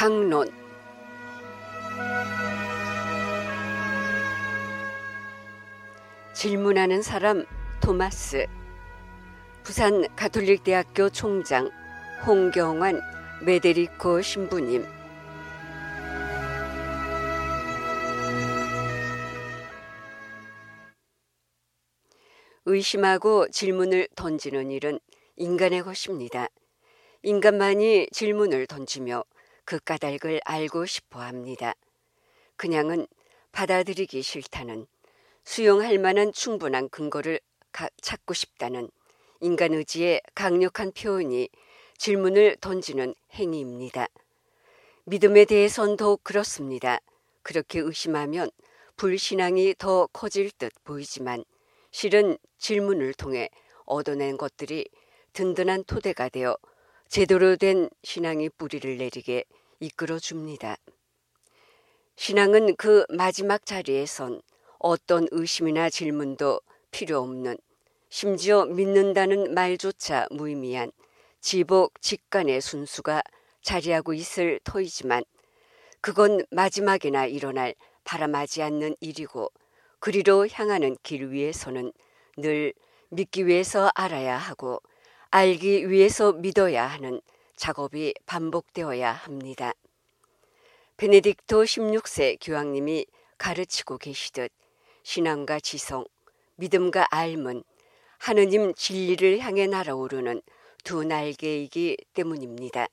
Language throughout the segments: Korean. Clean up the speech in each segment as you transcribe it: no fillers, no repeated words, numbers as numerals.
강론. 질문하는 사람 토마스. 부산 가톨릭대학교 총장 홍경환 메데리코 신부님. 의심하고 질문을 던지는 일은 인간의 것입니다. 인간만이 질문을 던지며 그 까닭을 알고 싶어 합니다. 그냥은 받아들이기 싫다는, 수용할 만한 충분한 근거를 찾고 싶다는 인간 의지의 강력한 표현이 질문을 던지는 행위입니다. 믿음에 대해선 더욱 그렇습니다. 그렇게 의심하면 불신앙이 더 커질 듯 보이지만 실은 질문을 통해 얻어낸 것들이 든든한 토대가 되어 제대로 된 신앙의 뿌리를 내리게 이끌어줍니다. 신앙은 그 마지막 자리에선 어떤 의심이나 질문도 필요 없는, 심지어 믿는다는 말조차 무의미한 지복직간의 순수가 자리하고 있을 터이지만 그건 마지막에나 일어날 바람하지 않는 일이고, 그리로 향하는 길 위에서는 늘 믿기 위해서 알아야 하고 알기 위해서 믿어야 하는 작업이 반복되어야 합니다. 베네딕토 16세 교황님이 가르치고 계시듯 신앙과 지성, 믿음과 알은 하느님 진리를 향해 날아오르는 두 날개이기 때문입니다.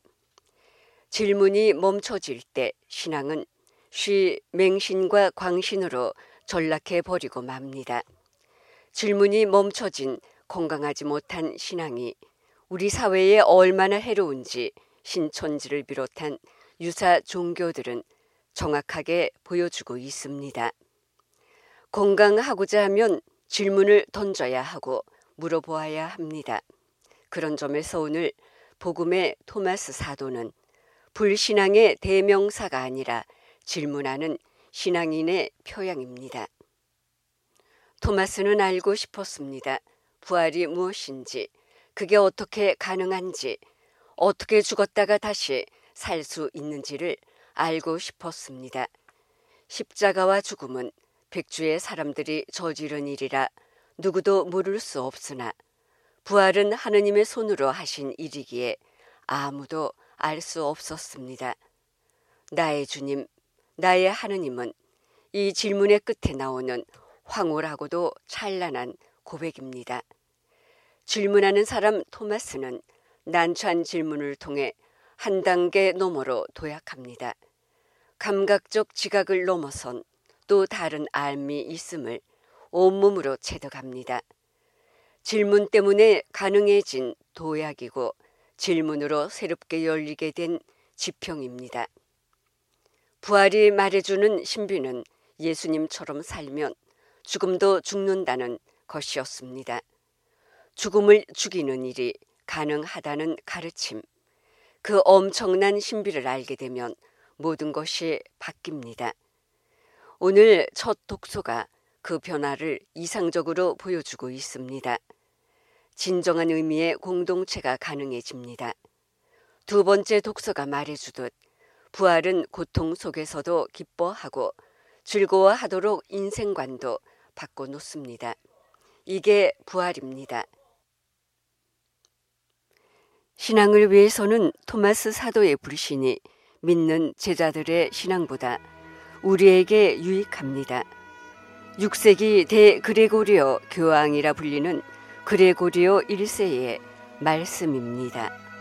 질문이 멈춰질 때 신앙은 쉬 맹신과 광신으로 전락해버리고 맙니다. 질문이 멈춰진 건강하지 못한 신앙이 우리 사회에 얼마나 해로운지 신천지를 비롯한 유사 종교들은 정확하게 보여주고 있습니다. 건강하고자 하면 질문을 던져야 하고 물어보아야 합니다. 그런 점에서 오늘 복음의 토마스 사도는 불신앙의 대명사가 아니라 질문하는 신앙인의 표양입니다. 토마스는 알고 싶었습니다. 부활이 무엇인지, 그게 어떻게 가능한지, 어떻게 죽었다가 다시 살 수 있는지를 알고 싶었습니다. 십자가와 죽음은 백주의 사람들이 저지른 일이라 누구도 모를 수 없으나 부활은 하느님의 손으로 하신 일이기에 아무도 알 수 없었습니다. 나의 주님, 나의 하느님은 이 질문의 끝에 나오는 황홀하고도 찬란한 고백입니다. 질문하는 사람 토마스는 난처한 질문을 통해 한 단계 너머로 도약합니다. 감각적 지각을 넘어선 또 다른 알미 있음을 온몸으로 체득합니다. 질문 때문에 가능해진 도약이고 질문으로 새롭게 열리게 된 지평입니다. 부활이 말해주는 신비는 예수님처럼 살면 죽음도 죽는다는 것이었습니다. 죽음을 죽이는 일이 가능하다는 가르침, 그 엄청난 신비를 알게 되면 모든 것이 바뀝니다. 오늘 첫 독서가 그 변화를 이상적으로 보여주고 있습니다. 진정한 의미의 공동체가 가능해집니다. 두 번째 독서가 말해주듯 부활은 고통 속에서도 기뻐하고 즐거워하도록 인생관도 바꿔놓습니다. 이게 부활입니다. 신앙을 위해서는 토마스 사도의 불신이 믿는 제자들의 신앙보다 우리에게 유익합니다. 6세기 대그레고리오 교황이라 불리는 그레고리오 1세의 말씀입니다.